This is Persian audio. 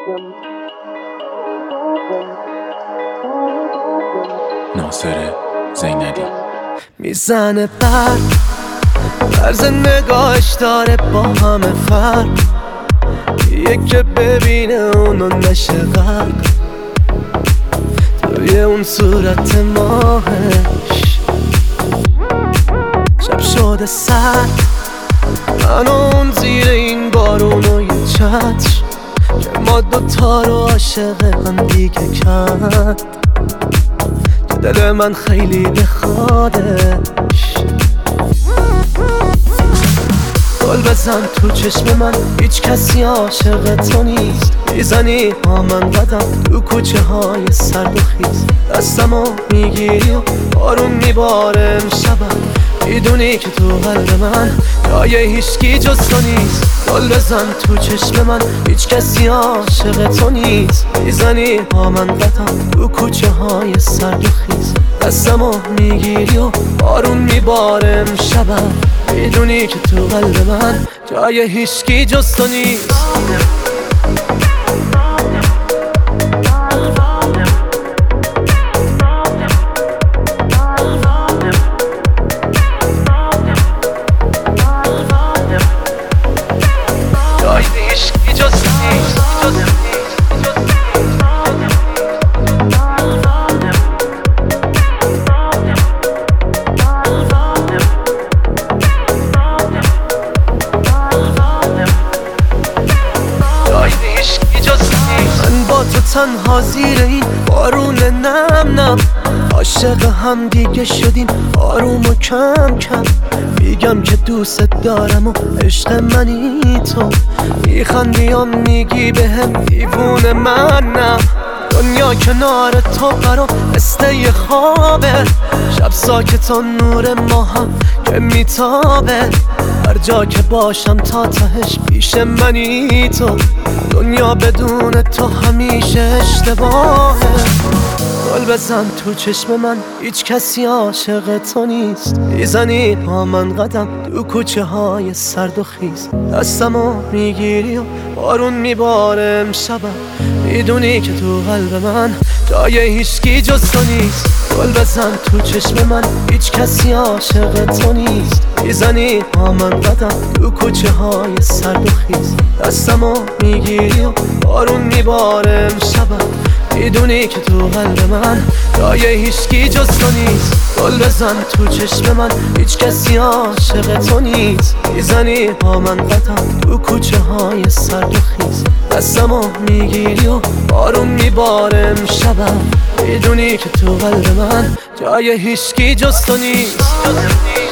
ناصر زینبی میزنه طرز نگاهش داره با همه فرق، یکی ببینه اونو نشه غرق توی اون صورت ماهش. شب شده سرد، من اون زیر این بارون و یه چتر که ما دوتا رو عاشق هم دیگه کرد، که دل من خیلی بخوادش. گل بزن تو چشم من، هیچ کسی عاشق تو نیست. میزنی با من قدم تو کوچه های سرد و خیز، دستمو میگیری و بارون میباره امشبم، میدونی که تو قلب من جای هیچکی جز تو نیست. گل بزن تو چشم من، هیچ کسی عاشق تو نیست. میزنی با من قدم تو کوچه های سرد و خیز، دستمو میگیری و بارون میباره امشبم، میدونی که تو قلب من جای هیچکی جز تو نیست. تنها زیر این بارون نم عاشق هم دیگه شدیم آروم و کم کم. میگم که دوست دارم و عشق منی تو، میخندی و میگی بهم دیوونه منم. دنیا کنار تو برام مثل یه خوابه، شب ساکت و نور ماهم که میتابه. هر جا که باشم تا تهش پیش منی تو، دنیا بدون تو همیشه اشتباهه. گل بزن تو چشم من، هیچ کسی عاشق تو نیست. میزنی با من قدم تو کوچه های سرد و خیز، دستمو میگیری و بارون میباره امشبم، میدونی که تو قلب من جای هیچکی جز تو نیست. گل بزن تو چشم من، هیچ کسی عاشق تو نیست. میزنی با من قدم تو کوچه های سرد و خیز، دستمو میگیری و بارون میباره امشبم، میدونی که تو قلب من جای هیچکی جز تو نیست. گل بزن تو چشم من، هیچ کسی عاشق تو نیست. میزنی با من قدم تو کوچه های سرد و خیز، دستمو میگیری و بارون میباره امشبم، میدونی که تو قلب من جای هیچکی جز تو نیست.